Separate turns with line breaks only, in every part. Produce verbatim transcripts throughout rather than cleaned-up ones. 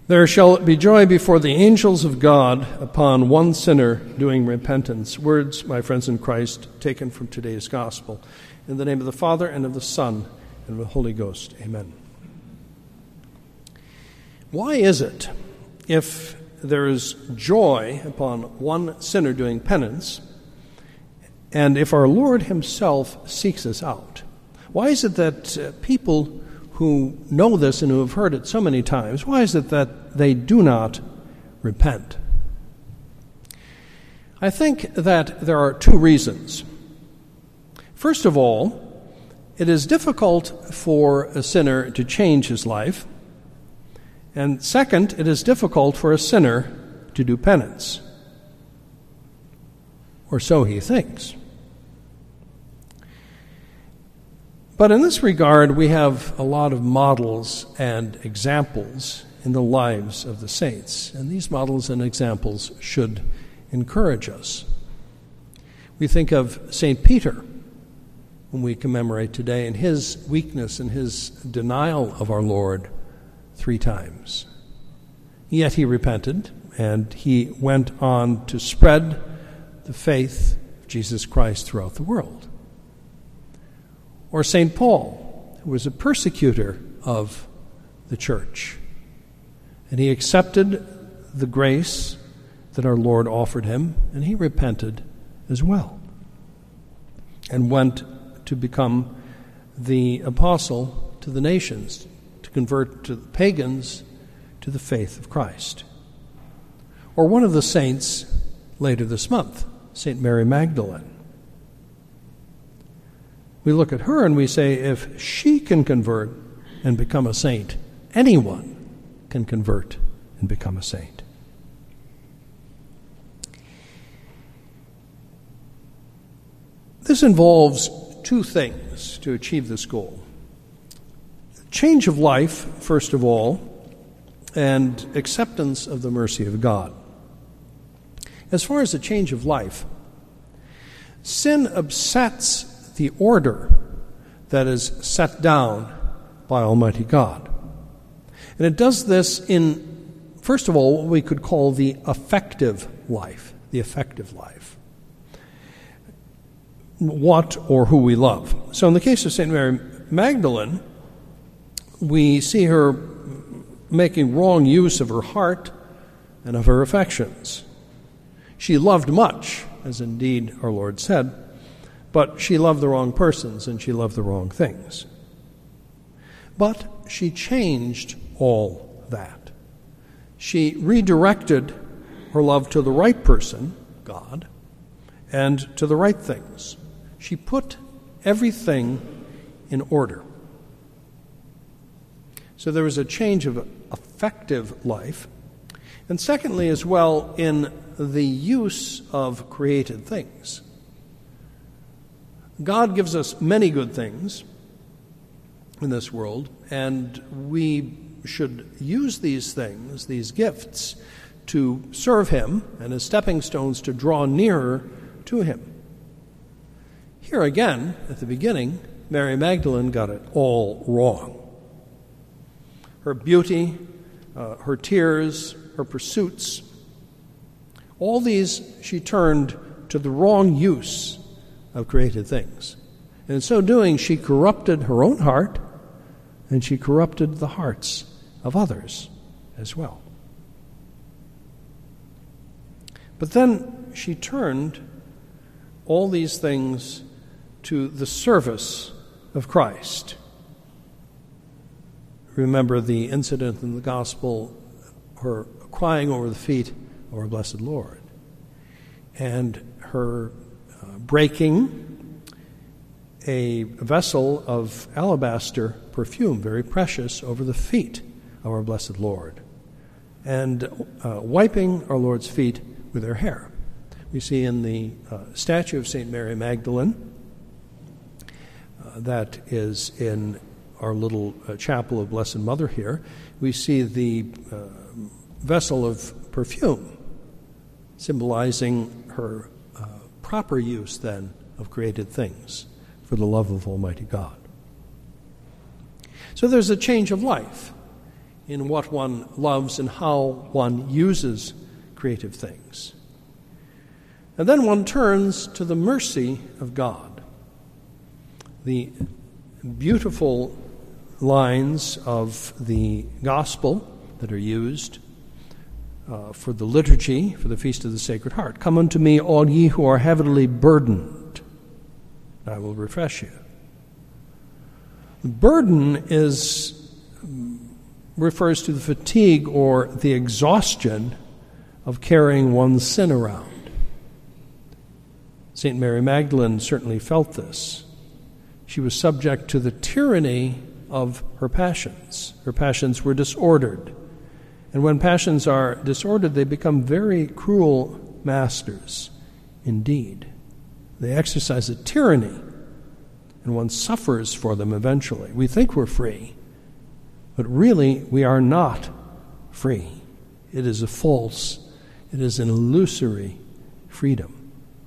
There shall be joy before the angels of God upon one sinner doing repentance. Words, my friends in Christ, taken from today's gospel. In the name of the Father, and of the Son, and of the Holy Ghost. Amen. Why is it, if there is joy upon one sinner doing penance, and if our Lord himself seeks us out, why is it that uh, people who know this and who have heard it so many times, why is it that they do not repent? I think that there are two reasons. First of all, it is difficult for a sinner to change his life. And second, it is difficult for a sinner to do penance. Or so he thinks. But in this regard, we have a lot of models and examples in the lives of the saints. And these models and examples should encourage us. We think of Saint Peter, whom we commemorate today, and his weakness and his denial of our Lord three times. Yet he repented, and he went on to spread the faith of Jesus Christ throughout the world. Or Saint Paul, who was a persecutor of the church, and he accepted the grace that our Lord offered him, and he repented as well, and went to become the apostle to the nations, to convert to the pagans to the faith of Christ. Or one of the saints later this month, Saint Mary Magdalene. We look at her and we say, if she can convert and become a saint, anyone can convert and become a saint. This involves two things to achieve this goal. Change of life, first of all, and acceptance of the mercy of God. As far as the change of life, sin upsets the order that is set down by Almighty God. And it does this in, first of all, what we could call the affective life, the affective life. What or who we love. So in the case of Saint Mary Magdalene, we see her making wrong use of her heart and of her affections. She loved much, as indeed our Lord said, but she loved the wrong persons and she loved the wrong things. But she changed all that. She redirected her love to the right person, God, and to the right things. She put everything in order. So there was a change of affective life. And secondly, as well, in the use of created things. God gives us many good things in this world, and we should use these things, these gifts, to serve Him and as stepping stones to draw nearer to Him. Here again, at the beginning, Mary Magdalene got it all wrong. Her beauty, uh, her tears, her pursuits, all these she turned to the wrong use of created things. And in so doing, she corrupted her own heart, and she corrupted the hearts of others as well. But then she turned all these things to the service of Christ. Remember the incident in the gospel, her crying over the feet of our blessed Lord, and her uh, breaking a vessel of alabaster perfume, very precious, over the feet of our blessed Lord, and uh, wiping our Lord's feet with her hair. We see in the uh, statue of Saint Mary Magdalene uh, that is in our little uh, chapel of Blessed Mother here, we see the uh, vessel of perfume, symbolizing her uh, proper use then of created things for the love of Almighty God. So there's a change of life in what one loves and how one uses creative things. And then one turns to the mercy of God. The beautiful lines of the gospel that are used uh, for the liturgy, for the Feast of the Sacred Heart. Come unto me, all ye who are heavily burdened, and I will refresh you. The burden is refers to the fatigue or the exhaustion of carrying one's sin around. Saint Mary Magdalene certainly felt this. She was subject to the tyranny of her passions. Her passions were disordered. And when passions are disordered, they become very cruel masters indeed. They exercise a tyranny, and one suffers for them eventually. We think we're free, but really we are not free. It is a false, it is an illusory freedom.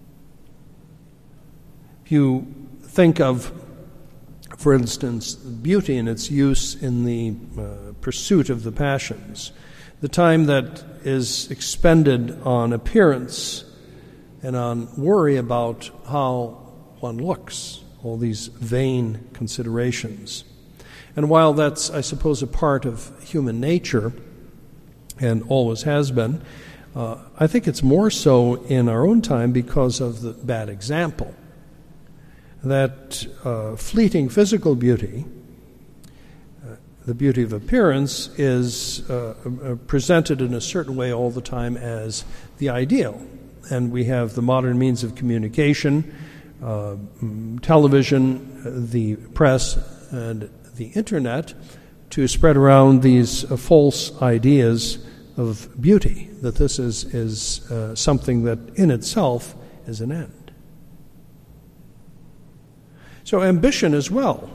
If you think of, for instance, beauty and its use in the uh, pursuit of the passions, the time that is expended on appearance and on worry about how one looks, all these vain considerations. And while that's, I suppose, a part of human nature, and always has been, uh, I think it's more so in our own time because of the bad example. That uh, fleeting physical beauty, uh, the beauty of appearance, is uh, presented in a certain way all the time as the ideal. And we have the modern means of communication, uh, television, the press, and the internet to spread around these uh, false ideas of beauty, that this is, is uh, something that in itself is an end. So ambition as well.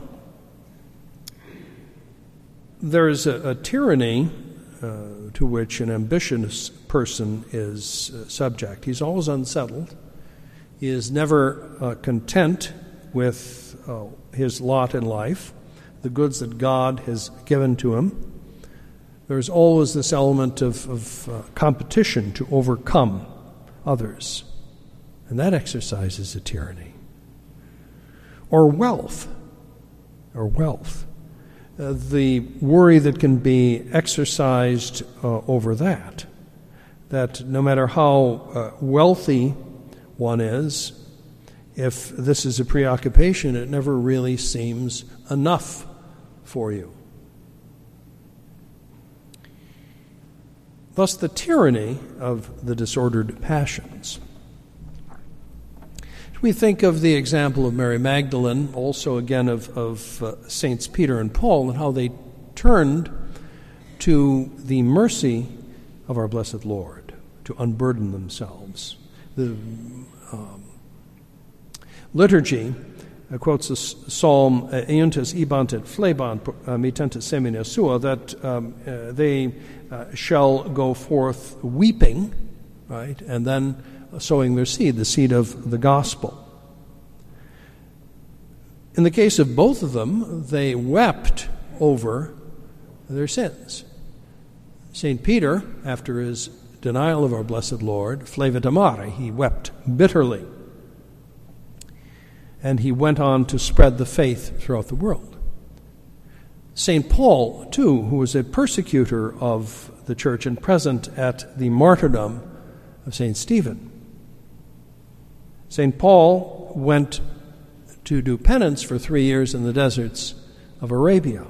There is a, a tyranny uh, to which an ambitious person is uh, subject. He's always unsettled. He is never uh, content with uh, his lot in life, the goods that God has given to him. There's always this element of, of uh, competition to overcome others, and that exercises a tyranny. Or wealth, or wealth. Uh, the worry that can be exercised uh, over that, that no matter how uh, wealthy one is, if this is a preoccupation, it never really seems enough for you. Thus, the tyranny of the disordered passions. We think of the example of Mary Magdalene, also again of, of uh, Saints Peter and Paul, and how they turned to the mercy of our blessed Lord to unburden themselves. The um, liturgy uh, quotes the psalm "Euntes ibant et flebant mitentes semina sua," that um, uh, they uh, shall go forth weeping, right, and then sowing their seed, the seed of the gospel. In the case of both of them, they wept over their sins. Saint Peter, after his denial of our blessed Lord, flevit amare, he wept bitterly. And he went on to spread the faith throughout the world. Saint Paul, too, who was a persecutor of the church and present at the martyrdom of Saint Stephen. Saint Paul went to do penance for three years in the deserts of Arabia.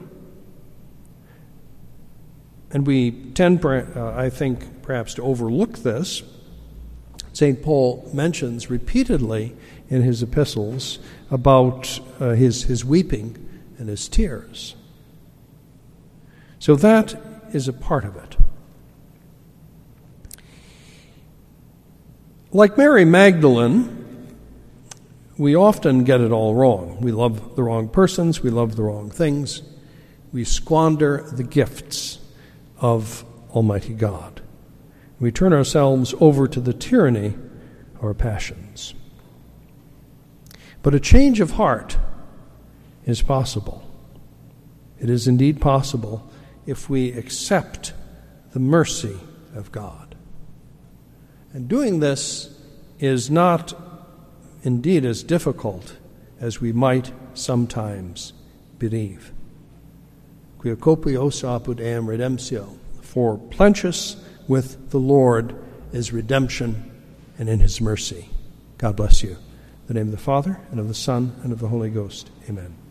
And we tend, uh, I think, perhaps to overlook this. Saint Paul mentions repeatedly in his epistles about uh, his, his weeping and his tears. So that is a part of it. Like Mary Magdalene, we often get it all wrong. We love the wrong persons, we love the wrong things. We squander the gifts of Almighty God. We turn ourselves over to the tyranny of our passions. But a change of heart is possible. It is indeed possible if we accept the mercy of God. And doing this is not indeed as difficult as we might sometimes believe. Quia copios apud eam redemptio, for plenteous with the Lord is redemption, and in his mercy. God bless you. In the name of the Father, and of the Son, and of the Holy Ghost. Amen.